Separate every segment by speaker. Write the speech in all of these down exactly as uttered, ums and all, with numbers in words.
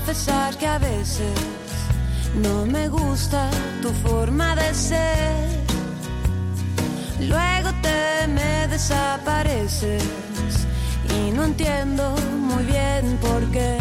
Speaker 1: confesar que a veces no me gusta tu forma de ser. Luego te me desapareces y no entiendo muy bien por qué.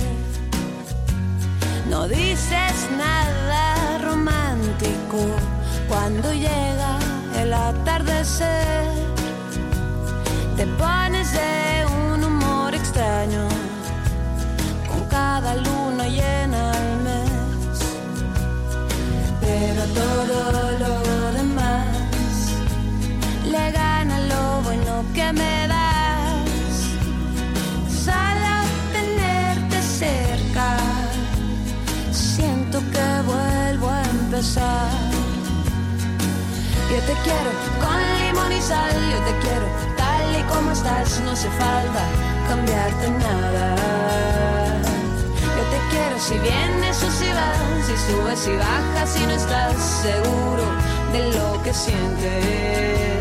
Speaker 1: No dices nada romántico cuando llega el atardecer. Te pones de un humor extraño con cada luna llena al mes. Pero todo lo demás le gana lo bueno que me das. Solo tenerte cerca, siento que vuelvo a empezar. Yo te quiero con limón y sal, yo te quiero tal y como estás, no hace falta cambiarte nada. Yo te quiero si vienes o si vas, si subes y bajas, si no estás seguro de lo que sientes.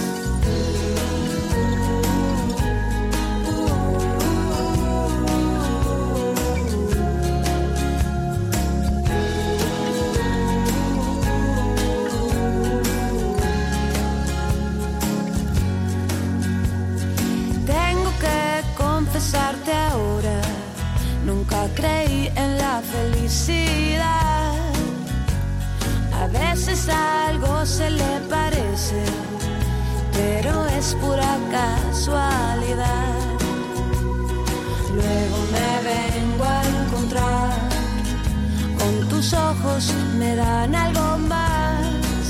Speaker 1: Confesarte ahora, nunca creí en la felicidad. A veces algo se le parece, pero es pura casualidad. Luego me vengo a encontrar con tus ojos, me dan algo más.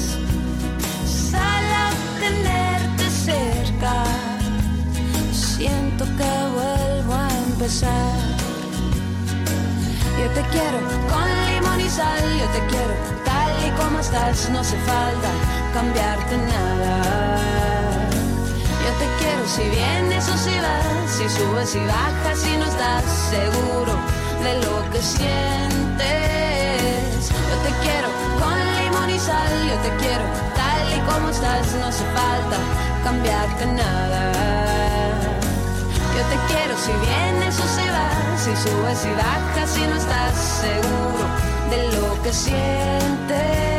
Speaker 1: Solo tenerte cerca, siento que vuelvo a empezar. Yo te quiero con limón y sal, yo te quiero tal y como estás, no hace falta cambiarte nada. Yo te quiero si vienes o si vas, si subes y bajas, si no estás seguro de lo que sientes. Yo te quiero con limón y sal, yo te quiero tal y como estás, no hace falta cambiarte nada. Yo te quiero si vienes o si vas, si subes y bajas, si no estás seguro de lo que sientes.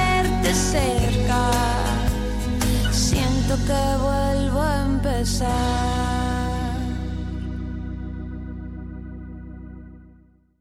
Speaker 1: Que vuelvo a empezar.